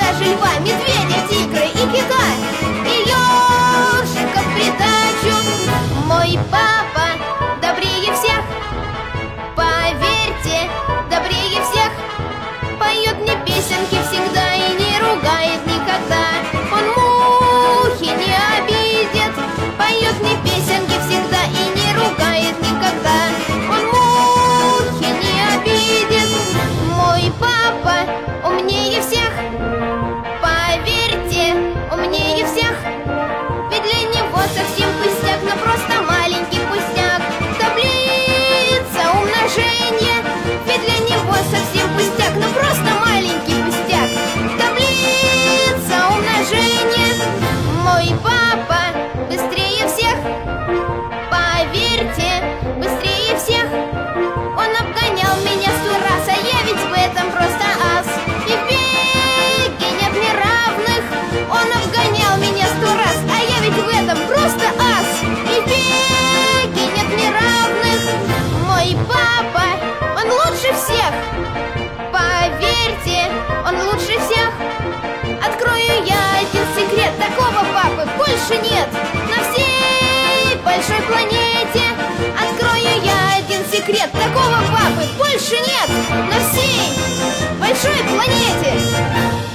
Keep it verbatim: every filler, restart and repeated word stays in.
даже льва, медведя, тигра и кита, и ёршика в придачу. Мой папа добрее всех, поверьте, добрее всех. Поет мне песенки всегда и не ругает никогда. Он мухи не обидит. Поет мне песенки всегда и не ругает никогда. Он мухи не обидит. Мой папа умнее всех, поверьте, умнее всех. Ведь для него совсем пустяк, но просто маленький пустяк. Таблица умножения. Ведь для него совсем пустяк, но просто маленький пустяк. Таблица умножения. Мой папа быстрее всех, поверьте, быстрее всех. Он обгонял меня сто раз, а я ведь в этом просто ас. И в беге нет мне равных. Он обгонял меня сто раз, а я ведь в этом просто ас. И в беге нет мне равных. Мой папа, он лучше всех, поверьте, он лучше всех. Открою я один секрет, такого папы больше нет на всей большой планете. Открою я один секрет, такого папы больше нет на всей большой планете.